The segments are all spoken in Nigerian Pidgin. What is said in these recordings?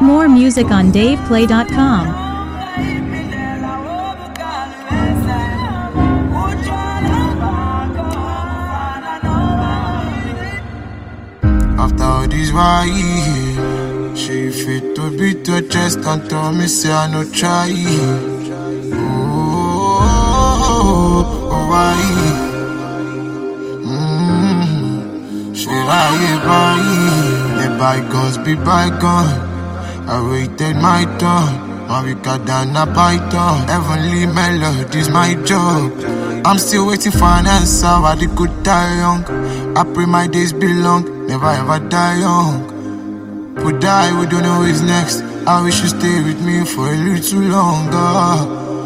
More music on DavePlay.com. After all this why she fit to beat her chest and tell me say I no try. Why? She lie by. Let bygones be bygone. I waited my turn. Marika than a python. Heavenly melodies my job. I'm still waiting for an answer. Why they could die young? I pray my days be long. Never ever die young. Would die, we don't know who's next. I wish you stay with me for a little longer.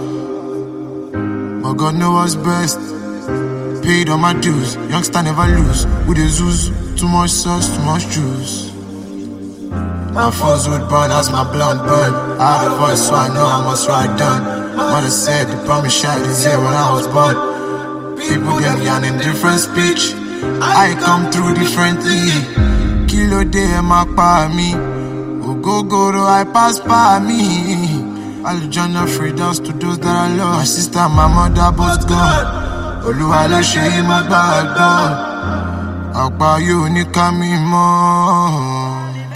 But God knows what's best. Paid all my dues, youngster never lose. With the zoos, too much sauce, too much juice. My foes would burn as my blunt burn. I had a voice, so I know I must write down. Mother said the promise shot is here when I was born. People get me an indifferent speech. I come through differently. Kilo day my pa me. Go, I pass by me. Alujana free dust to those that I love. My sister and my mother both gone. Oluwa lo ṣe mo gbàgbọ́. Àpá yóò ní ká mi mọ́.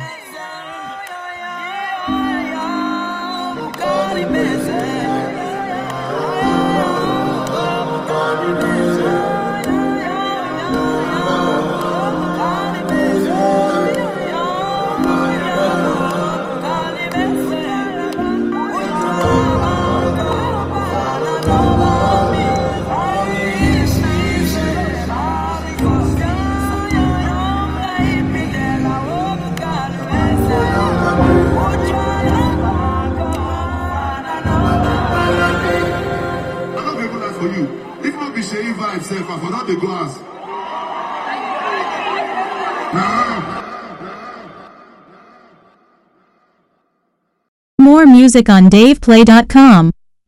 For you, if not be sharing vibe, self, I forgot the glass. More music on DavePlay.com.